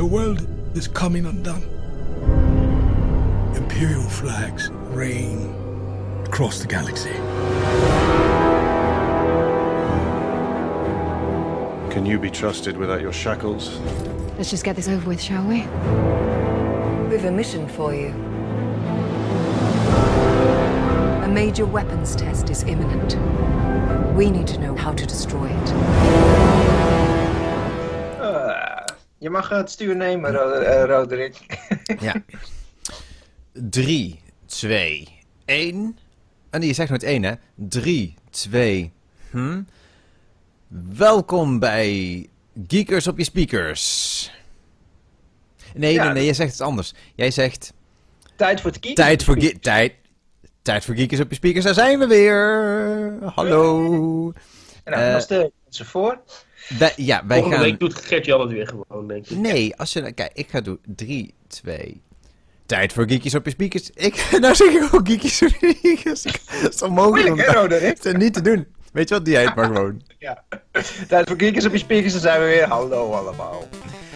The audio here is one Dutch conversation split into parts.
The world is coming undone. Imperial flags reign across the galaxy. Can you be trusted without your shackles? Let's just get this over with, shall we? We've a mission for you. A major weapons test is imminent. We need to know how to destroy it. Je mag het stuur nemen, Roderick. Ja. 3, 2, 1. En je zegt nooit 1, hè? 3, 2, Welkom bij Geekers op je speakers. Nee, je zegt het anders. Jij zegt... Tijd voor het Geekers Tijd voor Geekers op je speakers, daar zijn we weer. Hallo. En dan stel je mensen voor. Volgende week doet Gert-Jan het weer gewoon, denk ik. Nee, kijk, ik ga doen 3, 2... Tijd voor Geekjes op je speakers. Nou zeg ik ook Geekjes op je speakers. Dat is onmogelijk. Dat is niet te doen. Weet je wat, die heet maar gewoon. Ja. Tijd voor Geekjes op je speakers, dan zijn we weer. Hallo allemaal.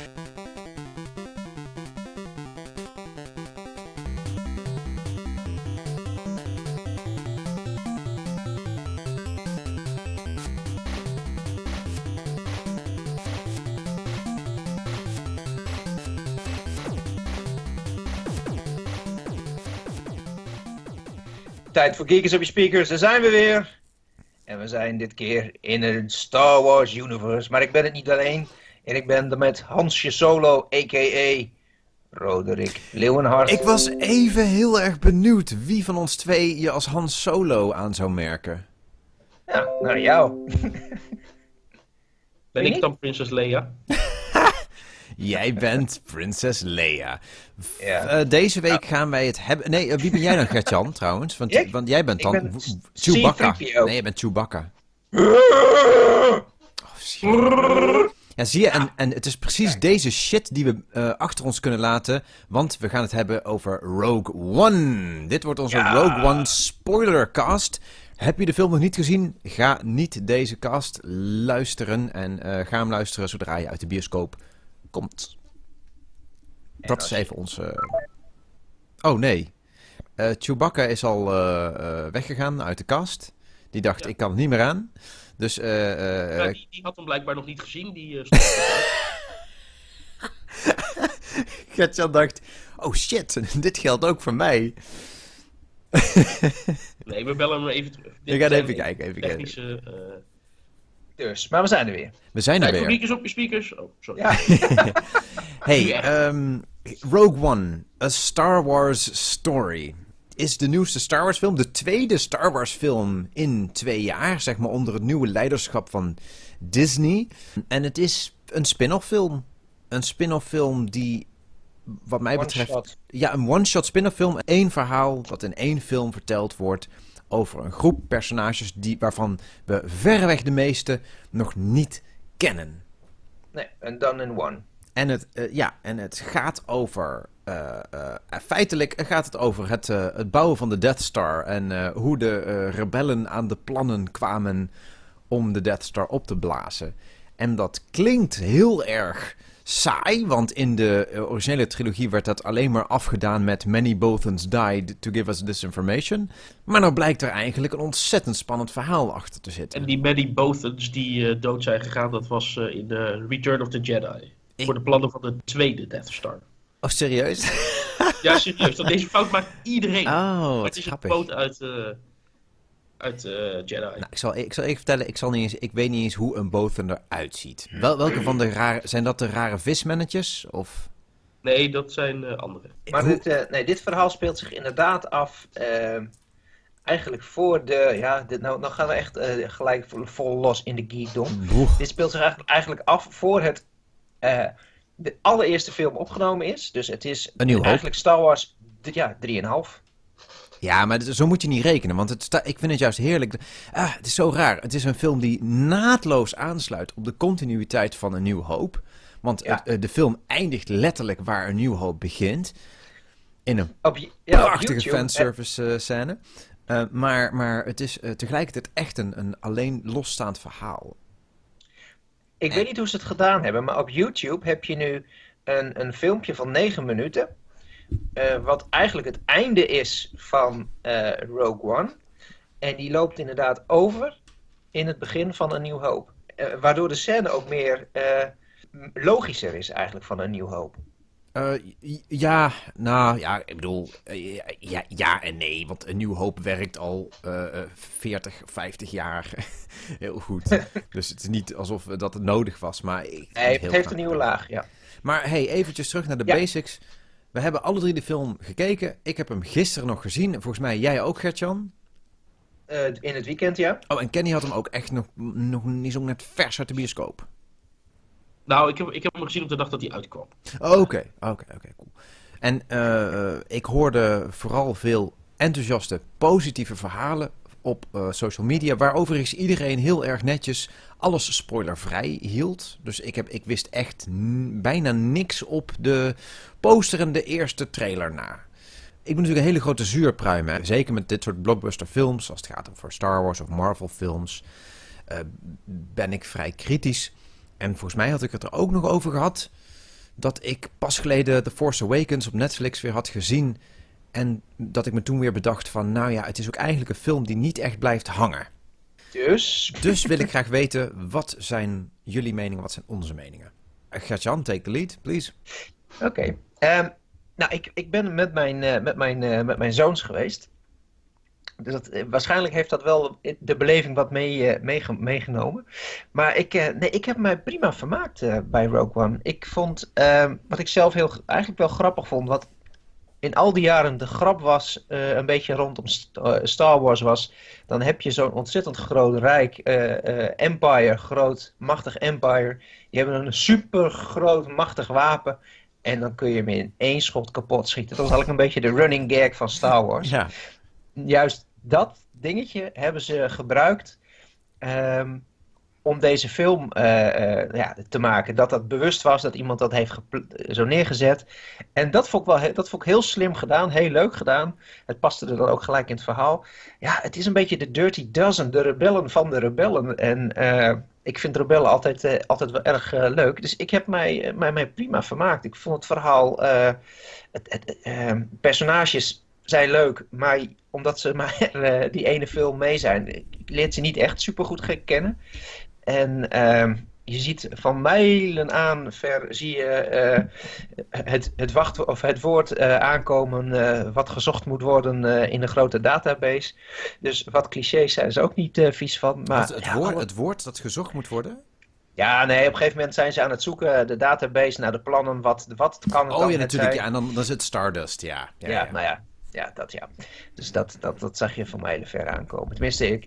Tijd voor Geekers op je speakers, daar zijn we weer. En we zijn dit keer in een Star Wars universe. Maar ik ben het niet alleen. En ik ben er met Hansje Solo, a.k.a. Roderick Leeuwenhart. Ik was even heel erg benieuwd wie van ons twee je als Han Solo aan zou merken. Ja, nou jou. Ben ik dan Prinses Leia? Jij bent Prinses Leia. Ja. Deze week gaan wij het hebben... Nee, wie ben jij dan, Gert-Jan, trouwens? Want jij bent dan... Chewbacca. Nee, je bent Chewbacca. Ja, zie je, en het is precies deze shit die we achter ons kunnen laten, want we gaan het hebben over Rogue One. Dit wordt onze Rogue One spoilercast. Heb je de film nog niet gezien? Ga niet deze cast luisteren en ga hem luisteren zodra je uit de bioscoop komt. Dat is even onze... Oh nee. Chewbacca is al weggegaan uit de cast. Die dacht, ik kan het niet meer aan. Dus, die had hem blijkbaar nog niet gezien. Die stond Gertjan dacht, oh shit, dit geldt ook voor mij. Nee, we bellen hem even terug. Ik ga even kijken. Technische... Dus, maar we zijn er weer. We zijn er weer. Speakers op je speakers. Oh, sorry. Ja. Hey, Rogue One, A Star Wars Story. Is de nieuwste Star Wars film, de tweede Star Wars film in 2 jaar, zeg maar onder het nieuwe leiderschap van Disney. En het is een spin-off film. Een spin-off film die, wat mij betreft... Ja, een one-shot spin-off film. 1 verhaal dat in 1 film verteld wordt over een groep personages waarvan we verreweg de meeste nog niet kennen. Nee, en dan in one. En het gaat over... feitelijk gaat het over het bouwen van de Death Star en hoe de rebellen aan de plannen kwamen om de Death Star op te blazen. En dat klinkt heel erg saai, want in de originele trilogie werd dat alleen maar afgedaan met Many Bothans died to give us this information. Maar nou blijkt er eigenlijk een ontzettend spannend verhaal achter te zitten. En die Many Bothans die dood zijn gegaan, dat was in Return of the Jedi. Voor de plannen van de tweede Death Star. Oh, serieus? Ja, serieus. Deze fout maakt iedereen. Oh, maar het is grappig. Een quote uit Jedi. Nou, ik zal even vertellen, ik weet niet eens hoe een Bothan eruit ziet. Welke van de rare... Zijn dat de rare vismannetjes? Of... Nee, dat zijn andere. Maar dit verhaal speelt zich inderdaad af... eigenlijk voor de... Nou gaan we echt gelijk vol los in de geekdom. Dit speelt zich eigenlijk af voor het... de allereerste film opgenomen is. Dus het is eigenlijk Star Wars 3,5. Ja, maar zo moet je niet rekenen. Want ik vind het juist heerlijk. Het is zo raar. Het is een film die naadloos aansluit op de continuïteit van A New Hope. Want de film eindigt letterlijk waar A New Hope begint. In een prachtige fanservice scène. Maar het is tegelijkertijd echt een alleen losstaand verhaal. Ik weet niet hoe ze het gedaan hebben, maar op YouTube heb je nu een filmpje van 9 minuten. Wat eigenlijk het einde is van Rogue One. En die loopt inderdaad over in het begin van A New Hope. Waardoor de scène ook meer logischer is eigenlijk van A New Hope. Ik bedoel, ja en nee, want A New Hope werkt al 40, 50 jaar heel goed. Dus het is niet alsof dat het nodig was, maar... het heeft een nieuwe laag, ja. Maar hey, eventjes terug naar de basics. We hebben alle 3 de film gekeken. Ik heb hem gisteren nog gezien. Volgens mij jij ook, Gert-Jan? In het weekend, ja. Oh, en Kenny had hem ook echt nog niet zo net vers uit de bioscoop. Nou, ik heb hem gezien op de dag dat hij uitkwam. Oké, cool. En ik hoorde vooral veel enthousiaste, positieve verhalen op social media, waar overigens iedereen heel erg netjes alles spoilervrij hield. Dus ik wist echt bijna niks op de poster en de eerste trailer na. Ik ben natuurlijk een hele grote zuurpruim, hè. Zeker met dit soort blockbuster films, als het gaat over Star Wars of Marvel films, ben ik vrij kritisch. En volgens mij had ik het er ook nog over gehad dat ik pas geleden The Force Awakens op Netflix weer had gezien. En dat ik me toen weer bedacht van, nou ja, het is ook eigenlijk een film die niet echt blijft hangen. Dus wil ik graag weten, wat zijn jullie meningen, wat zijn onze meningen? Gert-Jan, take the lead, please. Oké. Nou, ik ben met mijn zoons geweest. Dus waarschijnlijk heeft dat wel de beleving wat meegenomen. Maar ik heb mij prima vermaakt bij Rogue One. Ik vond, wat ik zelf eigenlijk wel grappig vond, wat in al die jaren de grap was, een beetje rondom Star Wars was, dan heb je zo'n ontzettend groot rijk empire, groot machtig empire. Die hebben een super groot machtig wapen. En dan kun je hem in 1 schot kapot schieten. Dat was eigenlijk een beetje de running gag van Star Wars. Ja. Juist dat dingetje hebben ze gebruikt om deze film te maken. Dat bewust was, dat iemand dat heeft zo neergezet. En dat vond ik heel slim gedaan, heel leuk gedaan. Het paste er dan ook gelijk in het verhaal. Ja, het is een beetje de Dirty Dozen, de rebellen van de rebellen. En ik vind rebellen altijd wel erg leuk. Dus ik heb mij prima vermaakt. Ik vond het verhaal, personages zijn leuk, maar omdat ze maar die ene film mee zijn, ik leer ze niet echt supergoed kennen. En je ziet van mijlen aan ver zie je het woord aankomen wat gezocht moet worden in een grote database. Dus wat clichés zijn ze ook niet vies van. Maar het woord dat gezocht moet worden? Ja, nee, op een gegeven moment zijn ze aan het zoeken, de database, naar de plannen, wat kan het dan natuurlijk, zijn. Ja, en dan is het Stardust, ja. Nou ja. Ja, dat ja. Dus dat zag je van mij ver aankomen. Tenminste, ik.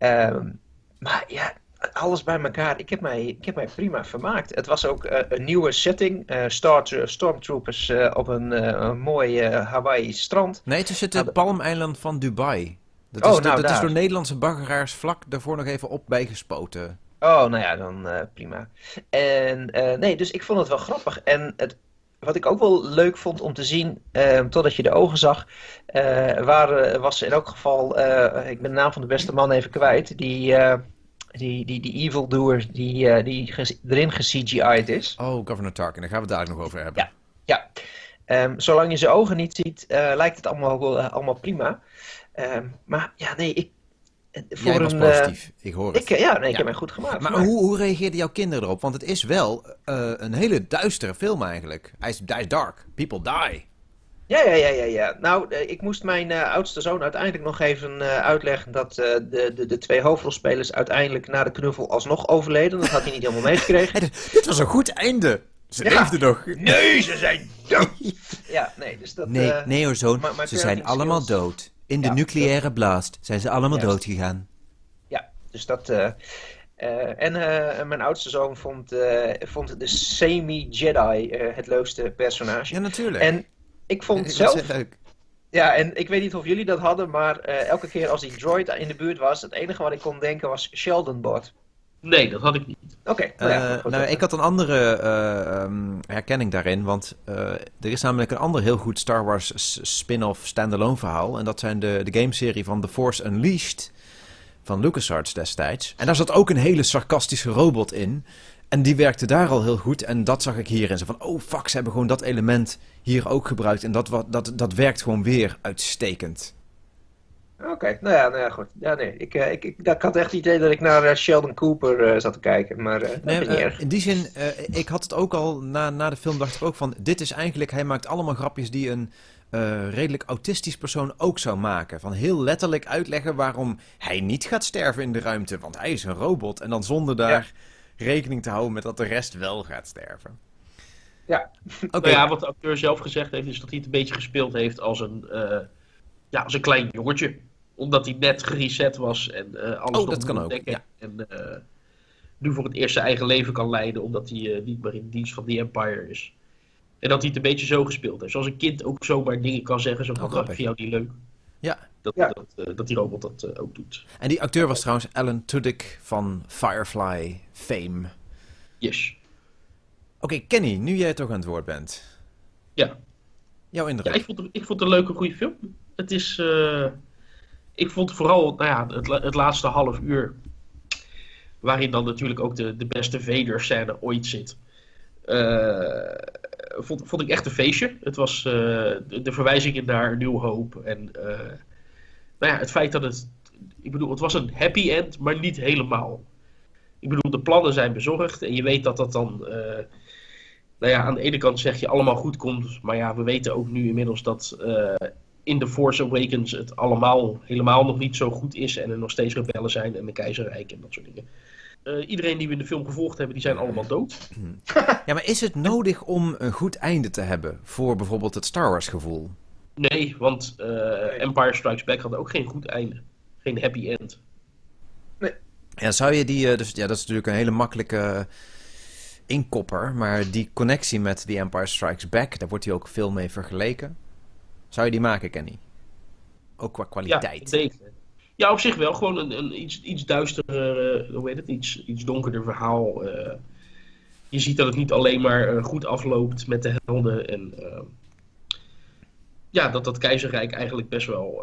Maar ja, alles bij elkaar. Ik heb mij prima vermaakt. Het was ook een nieuwe setting. Stormtroopers op een mooi Hawaii strand. Nee, het is het palmeiland van Dubai. Dat is door Nederlandse baggeraars vlak daarvoor nog even op bijgespoten. Oh, nou ja, dan prima. En dus ik vond het wel grappig. En wat ik ook wel leuk vond om te zien, totdat je de ogen zag, was in elk geval, ik ben de naam van de beste man even kwijt, die evildoer die erin ge-CGI'd is. Oh, Governor Tarkin, daar gaan we het daar nog over hebben. Ja. Zolang je zijn ogen niet ziet, lijkt het allemaal prima. Maar ja, nee, Jij was positief, ik hoor het. Ik heb mij goed gemaakt. Maar hoe reageerden jouw kinderen erop? Want het is wel een hele duistere film eigenlijk. Hij is dark. People die. Ja. Nou, ik moest mijn oudste zoon uiteindelijk nog even uitleggen dat de 2 hoofdrolspelers uiteindelijk na de knuffel alsnog overleden. Dat had hij niet helemaal meegekregen. Dit was een goed einde. Ze leefden nog. Nee, ze zijn dood. Ja, nee, dus dat... Nee hoor, zoon. Ze zijn allemaal dood. In de nucleaire blast zijn ze allemaal dood gegaan. Ja, dus dat... En mijn oudste zoon vond de semi-Jedi het leukste personage. Ja, natuurlijk. En ik vond het zelf... Leuk. Ja, en ik weet niet of jullie dat hadden, maar elke keer als die droid in de buurt was, het enige wat ik kon denken was Sheldon Bot. Nee, dat had ik niet. Oké. Ik had een andere herkenning daarin, want er is namelijk een ander heel goed Star Wars spin-off standalone verhaal. En dat zijn de gameserie van The Force Unleashed van LucasArts destijds. En daar zat ook een hele sarcastische robot in. En die werkte daar al heel goed. En dat zag ik hierin. Zo van, oh fuck, ze hebben gewoon dat element hier ook gebruikt. En dat werkt gewoon weer uitstekend. Oké, nou ja, goed. Ja, nee, ik had echt het idee dat ik naar Sheldon Cooper zat te kijken, maar dat is niet erg. In die zin, ik had het ook al, na de film dacht ik ook van, dit is eigenlijk, hij maakt allemaal grapjes die een redelijk autistisch persoon ook zou maken. Van heel letterlijk uitleggen waarom hij niet gaat sterven in de ruimte, want hij is een robot. En dan zonder daar rekening te houden met dat de rest wel gaat sterven. Ja. Okay. Nou ja, wat de acteur zelf gezegd heeft, is dat hij het een beetje gespeeld heeft als een klein jongetje. Omdat hij net gereset was en alles nog dat kan ook. ontdekken. Ja. En nu voor het eerst zijn eigen leven kan leiden, omdat hij niet meer in dienst van The Empire is. En dat hij het een beetje zo gespeeld heeft. Zoals een kind ook zomaar dingen kan zeggen, zo van, vind jou die leuk? Ja. Dat die robot dat ook doet. En die acteur was trouwens Alan Tudyk van Firefly fame. Yes. Oké, Kenny, nu jij toch aan het woord bent. Ja. Jouw indruk? Ja, ik vond het een leuke, goede film. Het is... ik vond vooral het laatste half uur... waarin dan natuurlijk ook de beste Vader-scène ooit zit... vond ik echt een feestje. Het was de verwijzingen naar New Hope. En het feit dat het... Ik bedoel, het was een happy end, maar niet helemaal. Ik bedoel, de plannen zijn bezorgd. En je weet dat dat dan... aan de ene kant zeg je allemaal goed komt. Maar ja, we weten ook nu inmiddels dat... in The Force Awakens het allemaal helemaal nog niet zo goed is. En er nog steeds rebellen zijn. En de keizerrijk en dat soort dingen. Iedereen die we in de film gevolgd hebben, die zijn allemaal dood. Ja, maar is het nodig om een goed einde te hebben voor bijvoorbeeld het Star Wars gevoel? Nee, want Empire Strikes Back had ook geen goed einde. Geen happy end. Nee. Ja, zou je die... dat is natuurlijk een hele makkelijke inkopper. Maar die connectie met The Empire Strikes Back, daar wordt hij ook veel mee vergeleken. Zou je die maken, Kenny? Ook qua kwaliteit. Ja, zeker. Ja, op zich wel. Gewoon een iets duisterder, hoe heet het? Iets donkerder verhaal. Je ziet dat het niet alleen maar goed afloopt met de helden. En dat keizerrijk eigenlijk best wel,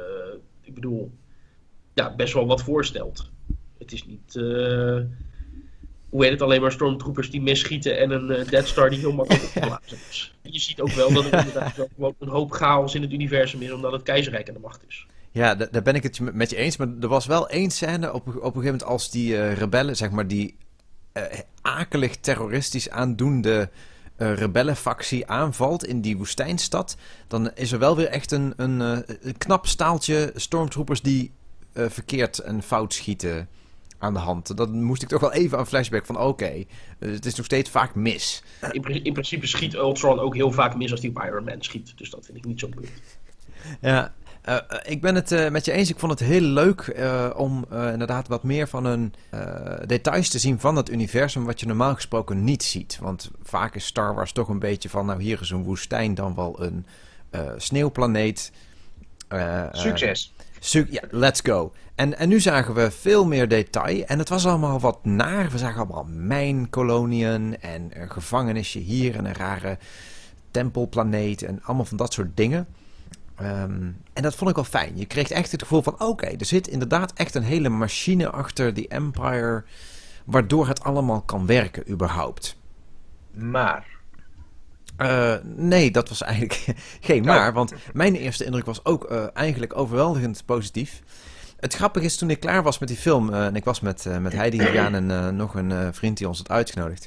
best wel wat voorstelt. Het is niet, hoe heet het, alleen maar stormtroopers die misschieten en een Death Star die heel makkelijk op te blazen is. Je ziet ook wel dat er inderdaad wel gewoon een hoop chaos in het universum is, omdat het keizerrijk aan de macht is. Ja, daar ben ik het met je eens. Maar er was wel één scène op een gegeven moment als die rebellen, zeg maar, die akelig terroristisch aandoende rebellenfactie aanvalt in die woestijnstad. Dan is er wel weer echt een knap staaltje stormtroopers die verkeerd en fout schieten aan de hand. Dan moest ik toch wel even aan flashback van oké, het is nog steeds vaak mis. In principe schiet Ultron ook heel vaak mis als die op Iron Man schiet. Dus dat vind ik niet zo punt. Ja, ik ben het met je eens. Ik vond het heel leuk om inderdaad wat meer van een details te zien van het universum wat je normaal gesproken niet ziet. Want vaak is Star Wars toch een beetje van, nou hier is een woestijn, dan wel een sneeuwplaneet. Succes. Ja, let's go. En nu zagen we veel meer detail. En het was allemaal wat naar. We zagen allemaal mijnkoloniën en een gevangenisje hier en een rare tempelplaneet en allemaal van dat soort dingen. En dat vond ik wel fijn. Je kreeg echt het gevoel van oké, er zit inderdaad echt een hele machine achter die Empire, waardoor het allemaal kan werken überhaupt. Maar? Nee, dat was eigenlijk geen maar, want mijn eerste indruk was ook eigenlijk overweldigend positief. Het grappige is, toen ik klaar was met die film, en ik was met Heidi gegaan en nog een vriend die ons had uitgenodigd.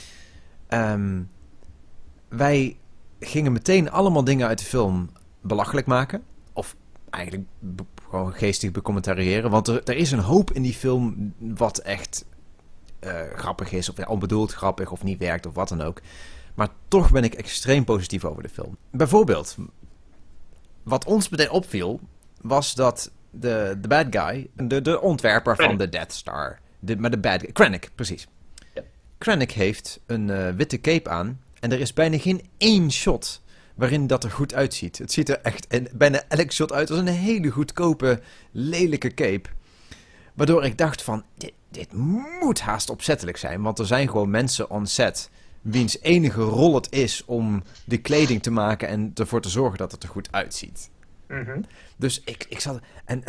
Wij gingen meteen allemaal dingen uit de film belachelijk maken. Of eigenlijk gewoon geestig becommentariëren. Want er is een hoop in die film wat echt grappig is. Of onbedoeld grappig of niet werkt of wat dan ook. Maar toch ben ik extreem positief over de film. Bijvoorbeeld, wat ons meteen opviel, was dat de bad guy, de ontwerper van de Death Star, maar de bad guy, Krennic, precies. Ja. Krennic heeft een witte cape aan en er is bijna geen één shot waarin dat er goed uitziet. Het ziet er echt bijna elk shot uit als een hele goedkope, lelijke cape. Waardoor ik dacht van, dit moet haast opzettelijk zijn, want er zijn gewoon mensen on set wiens enige rol het is om de kleding te maken en ervoor te zorgen dat het er goed uitziet. Dus ik zat... En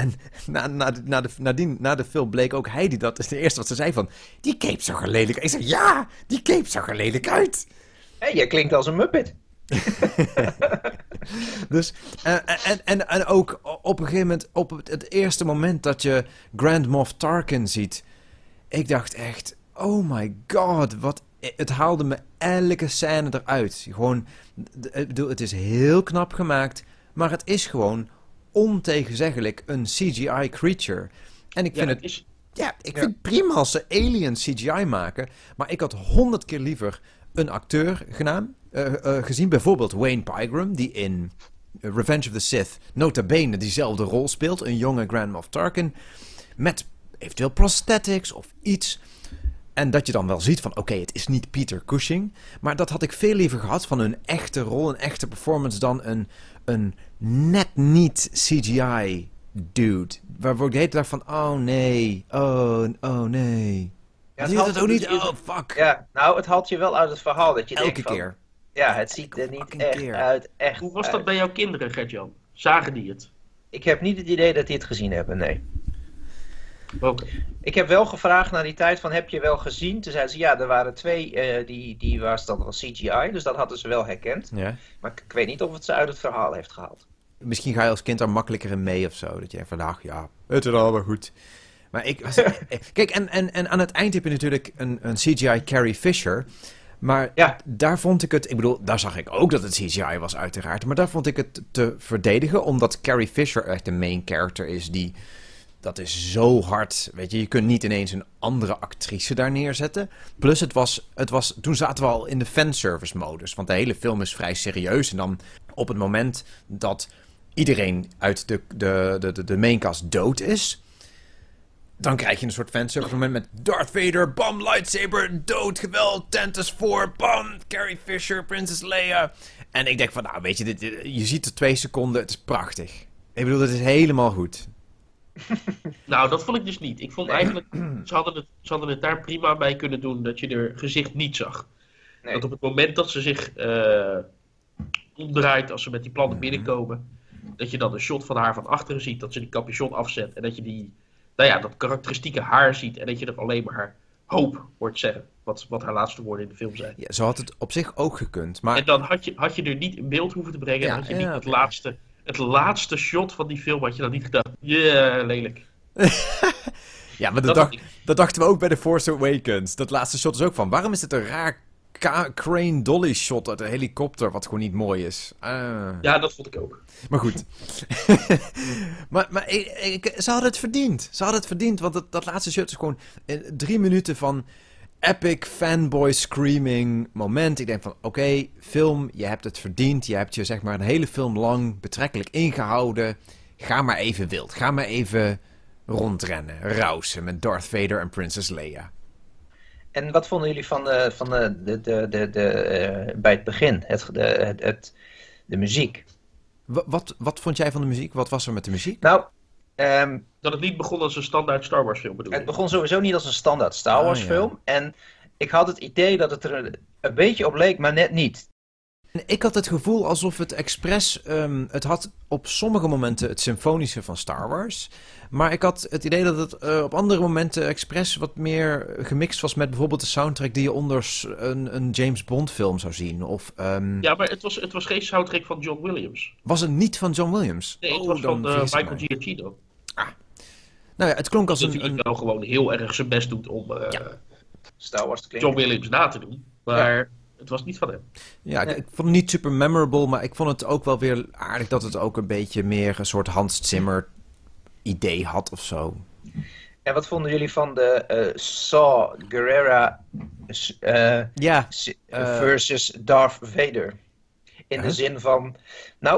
na de film bleek ook Heidi, dat is de eerste wat ze zei van... Die cape zag er lelijk uit. Ik zei, ja, die cape zag er lelijk uit. Hé, jij klinkt als een Muppet. Dus, en ook op een gegeven moment, op het eerste moment dat je Grand Moff Tarkin ziet... Ik dacht echt, oh my god, het haalde me elke scène eruit. Gewoon, ik bedoel, het is heel knap gemaakt, maar het is gewoon ontegenzeggelijk een CGI creature. En ik vind ik vind het prima als ze alien CGI maken, maar ik had 100 keer liever een acteur gezien, bijvoorbeeld Wayne Pygram, die in Revenge of the Sith nota bene diezelfde rol speelt, een jonge Grand Moff Tarkin, met eventueel prosthetics of iets. En dat je dan wel ziet van, oké, het is niet Peter Cushing. Maar dat had ik veel liever gehad van een echte rol, een echte performance... dan een net niet CGI dude. Waarvoor ik de hele dag van, oh nee, oh nee. Ja, zie je dat ook niet? Oh, fuck. Ja, nou, het haalt je wel uit het verhaal dat je Elke denkt van... keer. Ja, het ziet er niet echt uit. Echt Hoe was dat uit. bij jouw kinderen, Gert-Jan? Zagen die het? Ik heb niet het idee dat die het gezien hebben, nee. Oké. Ik heb wel gevraagd naar die tijd van, heb je wel gezien? Toen zeiden ze, ja, er waren 2 die was dan wel CGI, dus dat hadden ze wel herkend. Ja. Maar ik weet niet of het ze uit het verhaal heeft gehaald. Misschien ga je als kind daar makkelijker in mee of zo. Dat je van, ach ja, het is allemaal goed. Maar kijk, en aan het eind heb je natuurlijk een CGI Carrie Fisher. Maar Ja. daar vond ik het... Ik bedoel, daar zag ik ook dat het CGI was uiteraard. Maar daar vond ik het te verdedigen. Omdat Carrie Fisher echt de main character is die... Dat is zo hard. Weet je kunt niet ineens een andere actrice daar neerzetten. Plus het was toen zaten we al in de fanservice modus. Want de hele film is vrij serieus. En dan op het moment dat iedereen uit de maincast dood is... Dan krijg je een soort fanservice moment met Darth Vader, bam, lightsaber, dood, geweld, Tantus 4, bam, Carrie Fisher, Princess Leia. En ik denk van, nou weet je, je ziet er 2 seconden, het is prachtig. Ik bedoel, het is helemaal goed. Nou, dat vond ik dus niet. Ik vond eigenlijk, ze hadden het daar prima bij kunnen doen dat je er gezicht niet zag. Nee. Dat op het moment dat ze zich omdraait, als ze met die plannen binnenkomen, dat je dan een shot van haar van achteren ziet, dat ze die capuchon afzet en dat je dat karakteristieke haar ziet en dat je er alleen maar haar hoop hoort zeggen, wat haar laatste woorden in de film zijn. Ja, zo had het op zich ook gekund. Maar... En dan had je er niet in beeld hoeven te brengen, Ja, en had je ja, niet oké. het laatste shot van die film had je dan niet gedacht, lelijk. Ja, maar Dat dat dachten we ook bij The Force Awakens. Dat laatste shot is ook van, waarom is het een raar crane dolly shot uit een helikopter, wat gewoon niet mooi is? Ja, dat vond ik ook. Maar goed. maar ze hadden het verdiend. Ze hadden het verdiend, want dat laatste shot is gewoon 3 minuten van epic fanboy screaming moment. Ik denk van, oké, film, je hebt het verdiend. Je hebt je zeg maar een hele film lang betrekkelijk ingehouden. Ga maar even wild. Ga maar even rondrennen, rausen met Darth Vader en Princess Leia. En wat vonden jullie van bij het begin, de muziek? Wat vond jij van de muziek? Wat was er met de muziek? Nou, Dat het niet begon als een standaard Star Wars film, bedoel het ik. begon sowieso niet als een standaard Star Wars ja. film. En ik had het idee dat het er een beetje op leek, maar net niet. Ik had het gevoel alsof het expres... het had op sommige momenten het symfonische van Star Wars. Maar ik had het idee dat het op andere momenten expres wat meer gemixt was met bijvoorbeeld de soundtrack die je onder een James Bond film zou zien. Of, Ja, maar het was geen soundtrack van John Williams. was het niet van John Williams? Nee, het was dan van vergis ik Michael mij. Giacchino. Nou ja, het klonk als Die een... natuurlijk wel gewoon heel erg zijn best doet om Star Wars te klinken. John Williams na te doen. Maar het was niet van hem. Ja, ik vond het niet super memorable, maar ik vond het ook wel weer aardig dat het ook een beetje meer een soort Hans Zimmer idee had of zo. En wat vonden jullie van de Saw Gerrera Ja. versus Darth Vader? In de zin van, nou,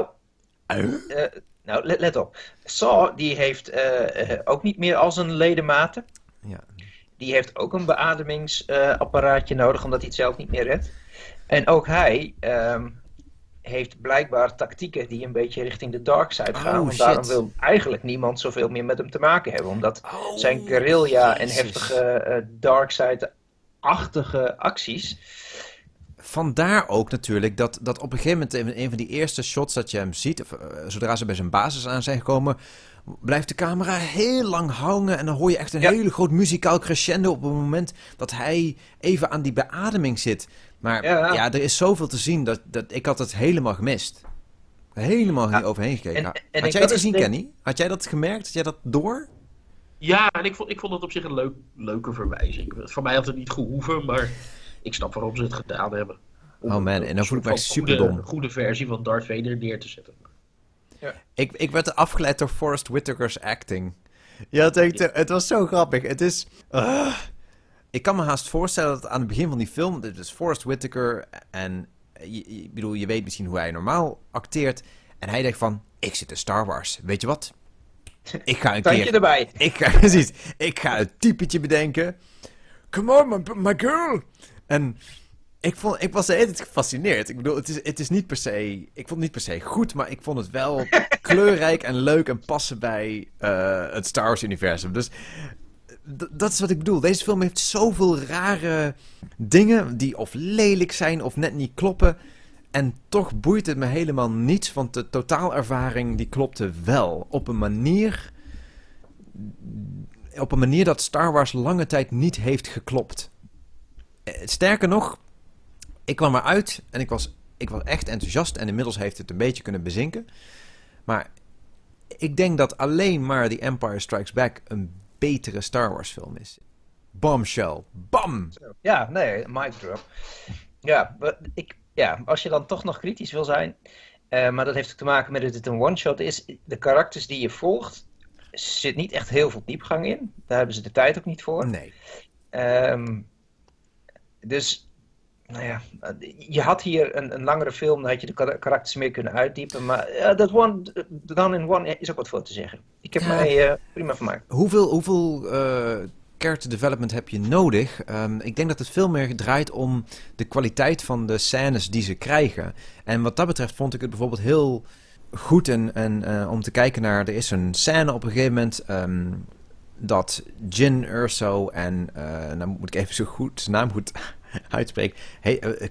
let op. Saw die heeft ook niet meer als een ledematen. Ja. Die heeft ook een beademingsapparaatje nodig, omdat hij het zelf niet meer redt. En ook hij heeft blijkbaar tactieken die een beetje richting de dark side gaan. Oh, Want shit. daarom wil eigenlijk niemand zoveel meer met hem te maken hebben. Omdat zijn guerrilla en Jezus. heftige dark side-achtige acties vandaar ook natuurlijk dat op een gegeven moment in een van die eerste shots dat je hem ziet, zodra ze bij zijn basis aan zijn gekomen, blijft de camera heel lang hangen en dan hoor je echt een hele groot muzikaal crescendo op het moment dat hij even aan die beademing zit. Maar er is zoveel te zien dat ik had het helemaal gemist. Helemaal niet overheen gekeken. Had jij het gezien, Kenny? Had jij dat gemerkt? Had jij dat door? Ja, en ik vond het op zich een leuke verwijzing. Voor mij had het niet gehoeven, maar ik snap waarom ze het gedaan hebben. Oh man, en dan voel ik mij super dom. Een goede versie van Darth Vader neer te zetten. Ja. Ik werd afgeleid door Forest Whitaker's acting. Ja, het was zo grappig. Het is... Ik kan me haast voorstellen dat aan het begin van die film... Dit is Forest Whitaker en... je weet misschien hoe hij normaal acteert. En hij denkt van... Ik zit in Star Wars. Weet je wat? Ik ga een keer... erbij. Ik ga een typetje bedenken. Come on, my girl. En... Ik was de hele tijd gefascineerd. Ik bedoel, het is niet per se... Ik vond het niet per se goed, maar ik vond het wel kleurrijk en leuk en passen bij het Star Wars-universum. Dus dat is wat ik bedoel. Deze film heeft zoveel rare dingen die of lelijk zijn of net niet kloppen. En toch boeit het me helemaal niets, want de totaalervaring die klopte wel. Op een manier dat Star Wars lange tijd niet heeft geklopt. Sterker nog... Ik kwam eruit en ik was echt enthousiast en inmiddels heeft het een beetje kunnen bezinken. Maar ik denk dat alleen maar The Empire Strikes Back een betere Star Wars film is. Bombshell. Bam! Ja, nee, mic drop. Ja, als je dan toch nog kritisch wil zijn, maar dat heeft ook te maken met dat het een one-shot is. De karakters die je volgt, zit niet echt heel veel diepgang in. Daar hebben ze de tijd ook niet voor. Nee. Dus... Nou ja, je had hier een langere film, dan had je de karakters meer kunnen uitdiepen. Maar dat done in one is ook wat voor te zeggen. Ik heb mij prima vermaakt. Hoeveel character development heb je nodig? Ik denk dat het veel meer draait om de kwaliteit van de scènes die ze krijgen. En wat dat betreft vond ik het bijvoorbeeld heel goed en om te kijken naar... Er is een scène op een gegeven moment... dat Jyn Erso en... nou moet ik even zo goed zijn naam goed uitspreken. Hey,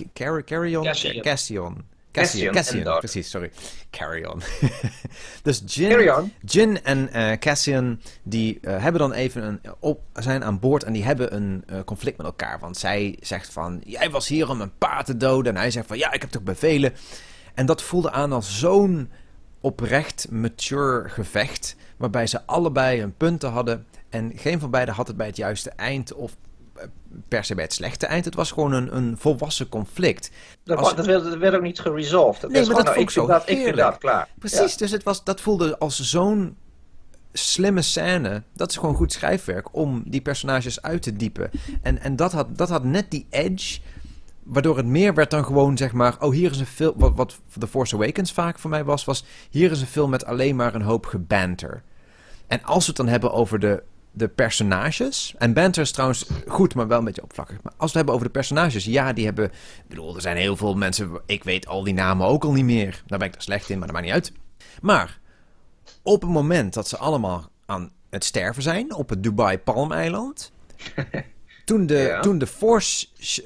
Cassian, precies, sorry. Carry on. Dus Jyn en Cassian, die hebben dan even zijn aan boord en die hebben een conflict met elkaar. Want zij zegt van, jij was hier om een paard te doden. En hij zegt van, ja, ik heb toch bevelen. En dat voelde aan als zo'n oprecht mature gevecht, waarbij ze allebei hun punten hadden en geen van beiden had het bij het juiste eind of per se bij het slechte eind. Het was gewoon een volwassen conflict. Dat werd ook niet geresolved. Nee, maar dat vond ik zo heerlijk. Ik vind dat klaar. Precies, dus dat voelde als zo'n slimme scène. Dat is gewoon goed schrijfwerk om die personages uit te diepen. En dat had net die edge, waardoor het meer werd dan gewoon, zeg maar... Oh, hier is een film... Wat The Force Awakens vaak voor mij was... Hier is een film met alleen maar een hoop gebanter. En als we het dan hebben over de personages... En banter is trouwens goed, maar wel een beetje oppervlakkig. Maar als we het hebben over de personages... Ja, die hebben... Ik bedoel, er zijn heel veel mensen... Ik weet al die namen ook al niet meer. Daar ben ik er slecht in, maar dat maakt niet uit. Maar op het moment dat ze allemaal aan het sterven zijn... Op het Dubai Palm-eiland... Toen de Force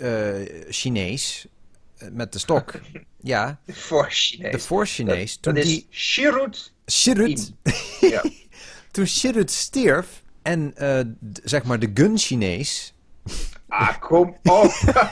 Chinees met de stok, ja. De Force Chinees. Toen dat die is Chirrut. Ja. Toen Chirrut stierf en zeg maar de gun Chinees. Ah, kom op.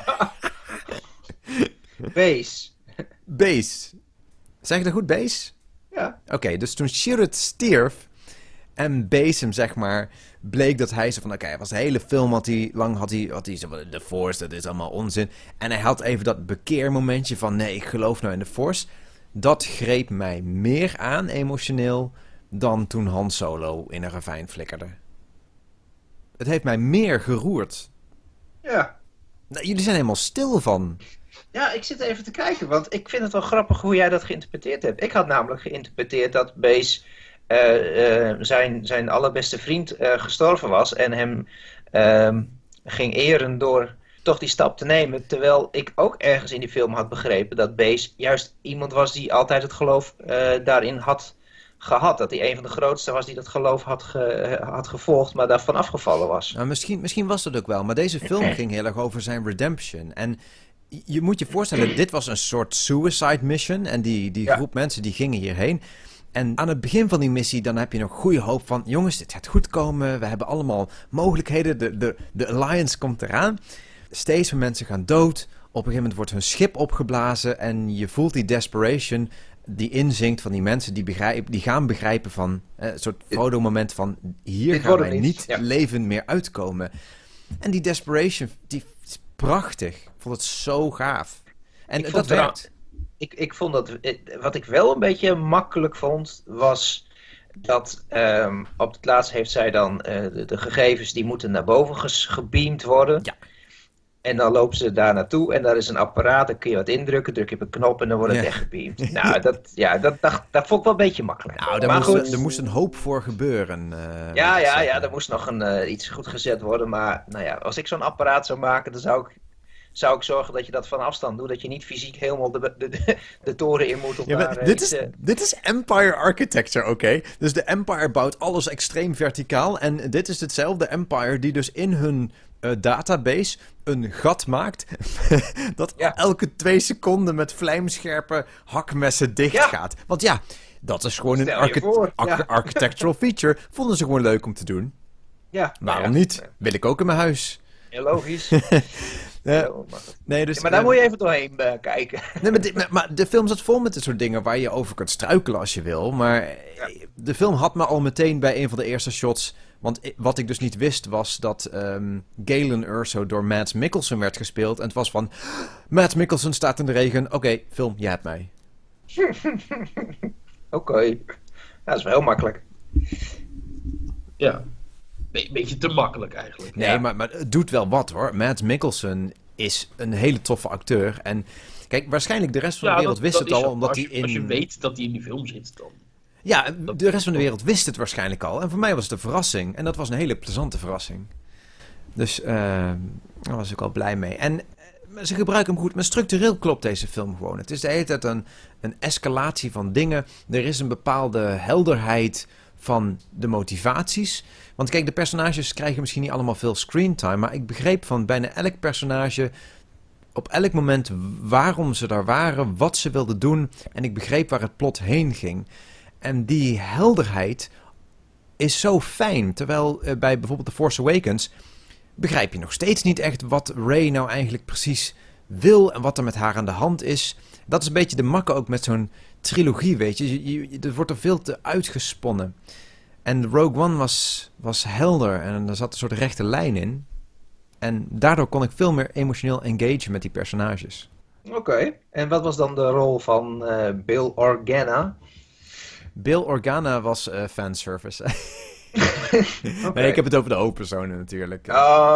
Base. Zeg ik dat goed, Base? Ja. Oké, dus toen Chirrut stierf en Base hem zeg maar... bleek dat hij zo van, oké, was de hele film had hij zo van, de Force, dat is allemaal onzin. En hij had even dat bekeermomentje van, nee, ik geloof nou in de Force. Dat greep mij meer aan, emotioneel, dan toen Han Solo in een ravijn flikkerde. Het heeft mij meer geroerd. Ja. Nou, jullie zijn helemaal stil van. Ja, ik zit even te kijken, want ik vind het wel grappig hoe jij dat geïnterpreteerd hebt. Ik had namelijk geïnterpreteerd dat Base... zijn allerbeste vriend gestorven was en hem ging eren door toch die stap te nemen. Terwijl ik ook ergens in die film had begrepen dat Base juist iemand was die altijd het geloof daarin had gehad. Dat hij een van de grootste was die dat geloof had gevolgd, maar daarvan afgevallen was. Nou, misschien was dat ook wel, maar deze film ging heel erg over zijn redemption. En je moet je voorstellen, dit was een soort suicide mission. En die groep mensen die gingen hierheen. En aan het begin van die missie, dan heb je nog goede hoop van... jongens, dit gaat goed komen. We hebben allemaal mogelijkheden. De Alliance komt eraan. Steeds meer mensen gaan dood. Op een gegeven moment wordt hun schip opgeblazen. En je voelt die desperation die inzinkt van die mensen die gaan begrijpen van... een soort Frodo-moment van... hier gaan wij niet levend meer uitkomen. En die desperation, die is prachtig. Ik vond het zo gaaf. En dat werkt. Ik vond dat... Wat ik wel een beetje makkelijk vond, was dat op het laatst heeft zij dan de gegevens die moeten naar boven gebeamd worden. Ja. En dan lopen ze daar naartoe en daar is een apparaat, dan kun je wat indrukken, druk je op een knop en dan wordt het weggebeamd. Nou, dat vond ik wel een beetje makkelijk. Nou, er moest een hoop voor gebeuren. Er moest nog iets goed gezet worden, maar nou ja, als ik zo'n apparaat zou maken, dan zou ik zorgen dat je dat van afstand doet. Dat je niet fysiek helemaal de toren in moet. Dit is Empire Architecture, oké? Dus de Empire bouwt alles extreem verticaal. En dit is hetzelfde Empire die dus in hun database een gat maakt. dat elke 2 seconden met vlijmscherpe hakmessen dicht gaat. Want ja, dat is gewoon een architectural feature. Vonden ze gewoon leuk om te doen. Ja. Waarom niet? Wil ik ook in mijn huis. Ja, logisch. Nee, dus, maar daar moet je even doorheen kijken. Nee, maar de film zat vol met dit soort dingen waar je over kunt struikelen als je wil. Maar de film had me al meteen bij een van de eerste shots... Want wat ik dus niet wist was dat Galen Erso door Mads Mikkelsen werd gespeeld. En het was van, Mads Mikkelsen staat in de regen. Oké, film, je hebt mij. Oké. Dat is wel heel makkelijk. Ja. Een beetje te makkelijk eigenlijk. Nee, maar het doet wel wat hoor. Mads Mikkelsen is een hele toffe acteur. En kijk, waarschijnlijk de rest van de wereld wist het al. Omdat als je weet dat hij in die film zit, dan... Ja, de rest van de wereld wist het waarschijnlijk al. En voor mij was het een verrassing. En dat was een hele plezante verrassing. Dus daar was ik al blij mee. En ze gebruiken hem goed. Maar structureel klopt deze film gewoon. Het is de hele tijd een escalatie van dingen. Er is een bepaalde helderheid van de motivaties. Want kijk, de personages krijgen misschien niet allemaal veel screentime. Maar ik begreep van bijna elk personage... op elk moment waarom ze daar waren. Wat ze wilden doen. En ik begreep waar het plot heen ging. En die helderheid is zo fijn. Terwijl bij bijvoorbeeld The Force Awakens... begrijp je nog steeds niet echt wat Rey nou eigenlijk precies wil... en wat er met haar aan de hand is. Dat is een beetje de makke ook met zo'n trilogie, weet je. Er wordt er veel te uitgesponnen. En Rogue One was helder en er zat een soort rechte lijn in. En daardoor kon ik veel meer emotioneel engagen met die personages. Oké. En wat was dan de rol van Bail Organa? Bail Organa was fanservice. Nee, ik heb het over de hoofdpersonen natuurlijk.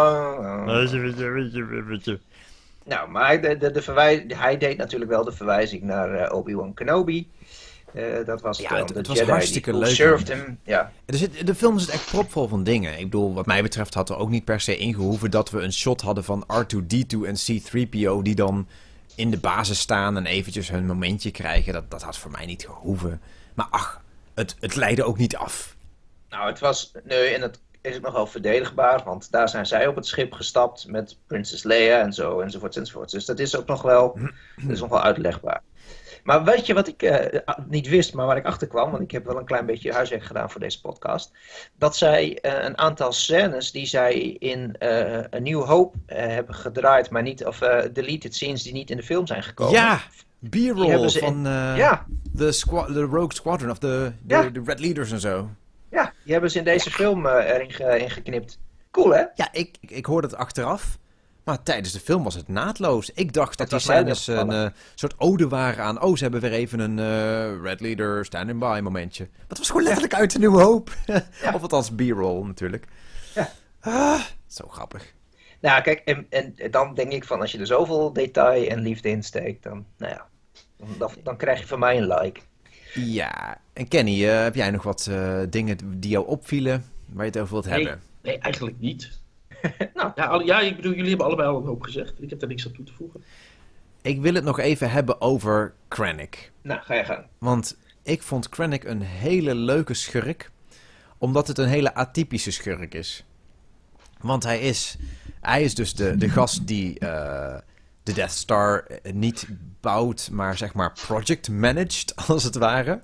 Nou, maar hij deed natuurlijk wel de verwijzing naar Obi-Wan Kenobi. Dat was het was hartstikke leuk. Served hem, ja. De film zit echt propvol van dingen. Ik bedoel, wat mij betreft had er ook niet per se ingehoeven dat we een shot hadden van R2-D2 en C-3PO die dan in de basis staan en eventjes hun momentje krijgen. Dat had voor mij niet gehoeven. Maar ach, het leidde ook niet af. Nou, het was... Nee, en het is ook nog wel verdedigbaar, want daar zijn zij op het schip gestapt met Prinses Leia en zo, enzovoort. Dus dat is ook nog wel uitlegbaar. Maar weet je wat ik niet wist, maar waar ik achter kwam, want ik heb wel een klein beetje huiswerk gedaan voor deze podcast, dat zij een aantal scènes die zij in A New Hope hebben gedraaid, maar niet, of deleted scenes die niet in de film zijn gekomen. Ja, B-roll van de Rogue Squadron of de Red Leaders en zo. Ja, die hebben ze in deze film erin geknipt. Cool, hè? Ja, ik hoorde het achteraf. Maar tijdens de film was het naadloos. Ik dacht dat die scènes een soort ode waren aan... ze hebben weer even een Red Leader standing by momentje. Maar het was gewoon letterlijk uit de Nieuwe Hoop. Of althans B-roll natuurlijk. Ja. Zo grappig. Nou, kijk, en dan denk ik van... als je er zoveel detail en liefde in steekt... dan krijg je van mij een like. Ja, en Kenny, heb jij nog wat dingen die jou opvielen... waar je het over wilt hebben? Nee, eigenlijk niet. Ik bedoel, jullie hebben allebei al een hoop gezegd. Ik heb daar niks aan toe te voegen. Ik wil het nog even hebben over Krennic. Nou, ga je gang. Want ik vond Krennic een hele leuke schurk. Omdat het een hele atypische schurk is. Want hij is dus de gast die de Death Star niet bouwt, maar zeg maar project managed, als het ware.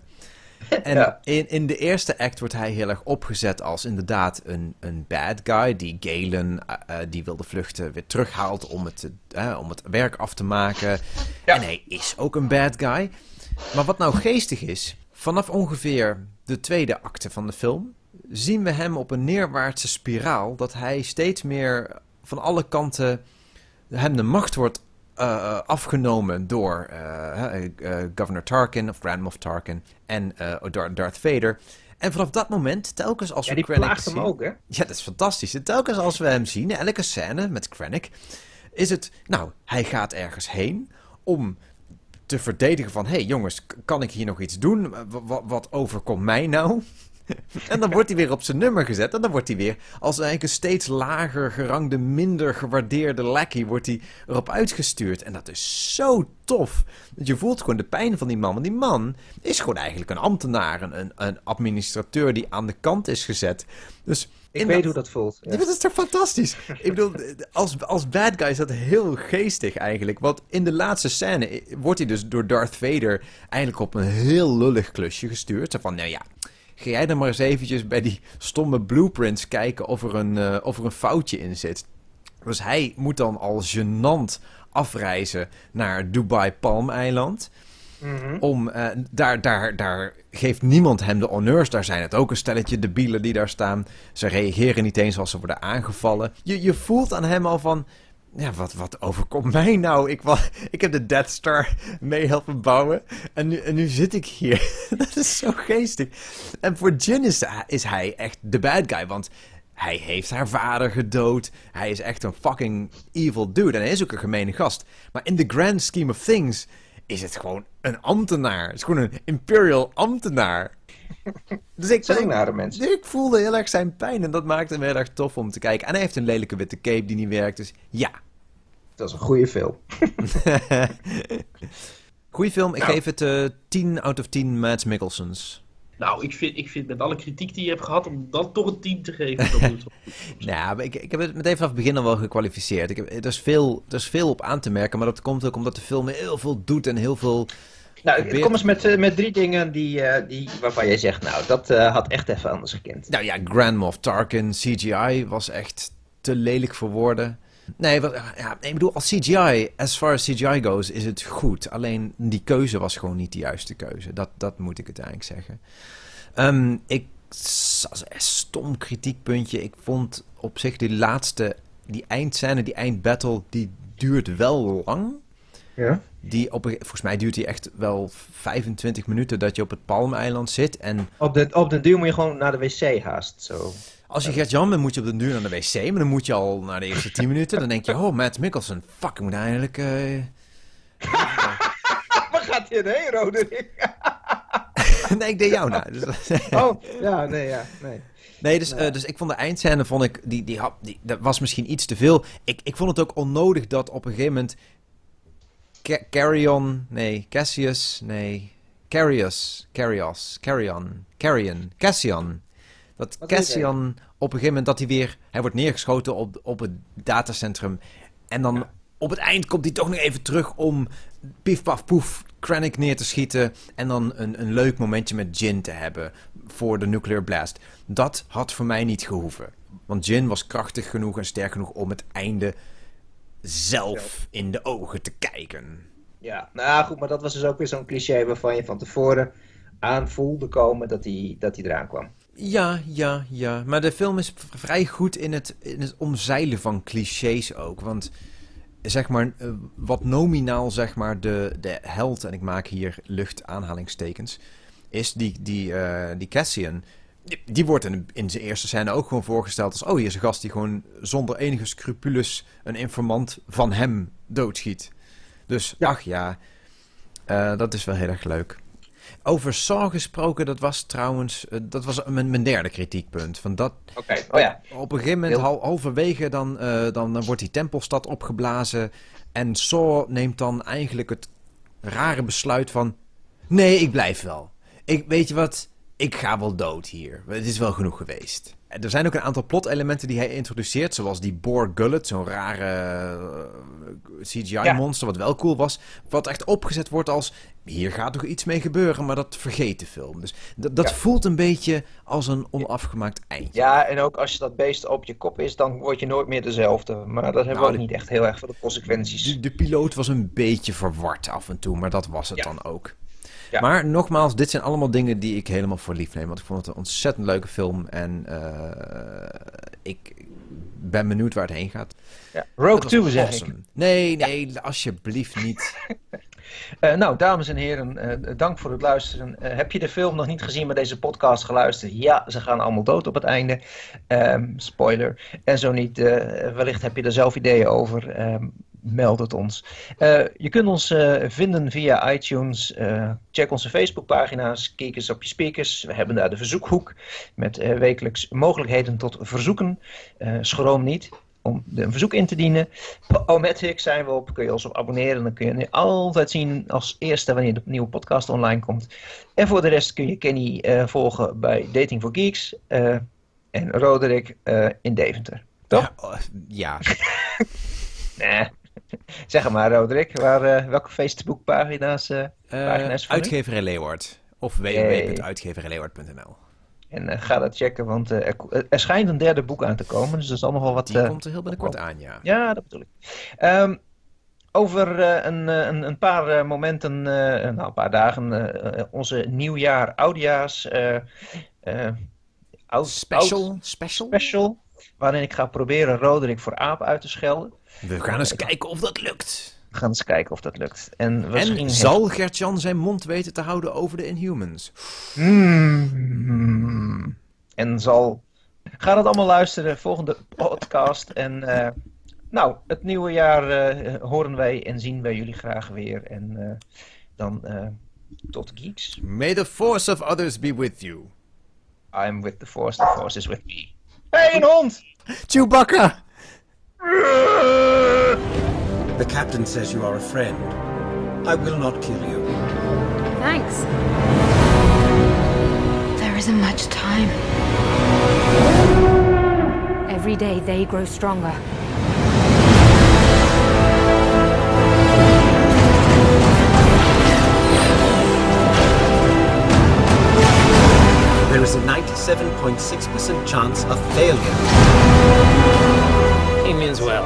En in de eerste act wordt hij heel erg opgezet als inderdaad een bad guy die Galen, die wilde vluchten, weer terughaalt om het werk af te maken. Ja. En hij is ook een bad guy. Maar wat nou geestig is, vanaf ongeveer de tweede acte van de film zien we hem op een neerwaartse spiraal, dat hij steeds meer van alle kanten hem de macht wordt afgenomen door Governor Tarkin, of Grand Moff Tarkin, en Darth Vader. En vanaf dat moment, telkens als we Krennic zien... Ja, die plaagt hem ook, hè? Ja, dat is fantastisch. En telkens als we hem zien, elke scène met Krennic, is het... Nou, hij gaat ergens heen om te verdedigen van... Hé, jongens, kan ik hier nog iets doen? Wat overkomt mij nou? En dan wordt hij weer op zijn nummer gezet. En dan wordt hij weer, als eigenlijk een steeds lager gerangde, minder gewaardeerde lackey, wordt hij erop uitgestuurd. En dat is zo tof. Want je voelt gewoon de pijn van die man. Want die man is gewoon eigenlijk een ambtenaar. Een administrateur die aan de kant is gezet. Dus ik weet hoe dat voelt. Ja. Dat is toch fantastisch? Ik bedoel, als bad guy is dat heel geestig eigenlijk. Want in de laatste scène wordt hij dus door Darth Vader eigenlijk op een heel lullig klusje gestuurd. Zo van, nou ja, ga jij dan maar eens eventjes bij die stomme blueprints kijken of er een foutje in zit. Dus hij moet dan al gênant afreizen naar Dubai Palm-eiland. Mm-hmm. Daar geeft niemand hem de honneurs. Daar zijn het ook een stelletje debielen die daar staan. Ze reageren niet eens als ze worden aangevallen. Je voelt aan hem al van... Ja, wat overkomt mij nou? Ik heb de Death Star mee helpen bouwen. En nu zit ik hier. Dat is zo geestig. En voor Jyn is hij echt de bad guy. Want hij heeft haar vader gedood. Hij is echt een fucking evil dude. En hij is ook een gemene gast. Maar in the grand scheme of things is het gewoon een ambtenaar. Het is gewoon een imperial ambtenaar. Dus ik voelde heel erg zijn pijn en dat maakte hem heel erg tof om te kijken. En hij heeft een lelijke witte cape die niet werkt, dus ja. Dat is een goede film. Goeie film, ik geef het 10 out of 10 Mads Mikkelsens. Nou, ik vind met alle kritiek die je hebt gehad, om dan toch een 10 te geven. Dat moet nou, maar ik heb het meteen vanaf het begin al wel gekwalificeerd. Er is veel op aan te merken, maar dat komt ook omdat de film heel veel doet en heel veel... Nou, kom eens met 3 dingen waarvan jij zegt, nou, dat had echt even anders gekend. Nou ja, Grand Moff Tarkin, CGI was echt te lelijk voor woorden. Nee, ik bedoel, als CGI, as far as CGI goes, is het goed. Alleen die keuze was gewoon niet de juiste keuze. Dat moet ik uiteindelijk zeggen. Als een stom kritiekpuntje, ik vond op zich die eindscène, die eindbattle, die duurt wel lang. Ja. Volgens mij duurt die echt wel 25 minuten dat je op het Palm-eiland zit. En op de duur moet je gewoon naar de wc haast. Zo. Als je Gert-Jan bent, moet je op de duur naar de wc. Maar dan moet je al naar de eerste 10 minuten. Dan denk je, Mads Mikkelsen, fuck, ik moet eigenlijk... Waar gaat hij heen, Roderick? Nee, ik deed jou na. Dus... Nee, dus ik vond de eindscène, dat was misschien iets te veel. Ik vond het ook onnodig dat op een gegeven moment... Carrion, Cassian. Dat Cassian op een gegeven moment dat hij wordt neergeschoten op het datacentrum. En dan op het eind komt hij toch nog even terug om pief paf poef Krennic neer te schieten. En dan een leuk momentje met Jyn te hebben voor de nuclear blast. Dat had voor mij niet gehoeven. Want Jyn was krachtig genoeg en sterk genoeg om het einde zelf in de ogen te kijken. Ja, nou goed, maar dat was dus ook weer zo'n cliché waarvan je van tevoren aan voelde komen dat hij eraan kwam. Ja, maar de film is vrij goed in het omzeilen van clichés ook, want zeg maar, wat nominaal zeg maar de held, en ik maak hier luchtaanhalingstekens, is die Cassian. Die wordt in zijn eerste scène ook gewoon voorgesteld als... hier is een gast die gewoon zonder enige scrupules een informant van hem doodschiet. Dus, dat is wel heel erg leuk. Over Saw gesproken, dat was trouwens... dat was mijn derde kritiekpunt. Van dat, op een gegeven moment, halverwege, dan wordt die tempelstad opgeblazen. En Saw neemt dan eigenlijk het rare besluit van... Nee, ik blijf wel. Weet je wat... ik ga wel dood hier. Het is wel genoeg geweest. Er zijn ook een aantal plot-elementen die hij introduceert, zoals die Bor Gullet, zo'n rare CGI-monster, wat wel cool was. Wat echt opgezet wordt als, hier gaat nog iets mee gebeuren, maar dat vergeet de film. Dus dat voelt een beetje als een onafgemaakt eindje. Ja, en ook als je dat beest op je kop is, dan word je nooit meer dezelfde. Maar dat hebben we ook niet echt heel erg voor de consequenties. De piloot was een beetje verward af en toe, maar dat was het dan ook. Ja. Maar nogmaals, dit zijn allemaal dingen die ik helemaal voor lief neem. Want ik vond het een ontzettend leuke film. En ik ben benieuwd waar het heen gaat. Ja. Rogue 2 zeg ik. Nee, alsjeblieft niet. Nou, dames en heren, dank voor het luisteren. Heb je de film nog niet gezien met deze podcast geluisterd? Ja, ze gaan allemaal dood op het einde. Spoiler. En zo niet, wellicht heb je er zelf ideeën over. Meld het ons. Je kunt ons vinden via iTunes. Check onze Facebookpagina's. Kijk eens op je speakers. We hebben daar de verzoekhoek met wekelijks mogelijkheden tot verzoeken. Schroom niet om een verzoek in te dienen. Omatic zijn we op. Kun je ons op abonneren. Dan kun je altijd zien als eerste wanneer de nieuwe podcast online komt. En voor de rest kun je Kenny volgen bij Dating for Geeks. En Roderick in Deventer. Toch? Ja. Nee. Zeg maar, Roderick, welke Facebookpagina's pagina's Uitgeverij Leeuward. Of www.uitgeverijleeuward.nl. En ga dat checken, want er schijnt een derde boek aan te komen. Dus dat is allemaal wel wat... Die komt er heel binnenkort aan, ja. Ja, dat bedoel ik. Over een paar momenten, een paar dagen, onze nieuwjaar, oudjaars... special, waarin ik ga proberen Roderick voor aap uit te schelden. We gaan eens kijken of dat lukt. We gaan eens kijken of dat lukt. En zal Gert-Jan zijn mond weten te houden over de Inhumans? En ga dat allemaal luisteren, volgende podcast. En nou, het nieuwe jaar horen wij en zien wij jullie graag weer. En dan tot geeks. May the force of others be with you. I'm with the force is with me. Hey, een hond! Chewbacca! The captain says you are a friend. I will not kill you. Thanks. There isn't much time. Every day they grow stronger. There is a 97.6% chance of failure. He means well.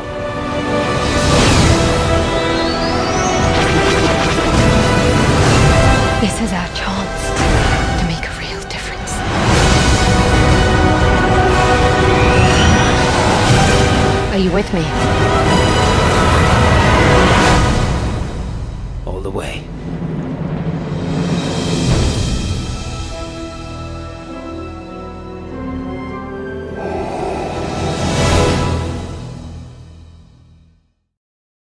This is our chance to make a real difference. Are you with me? All the way.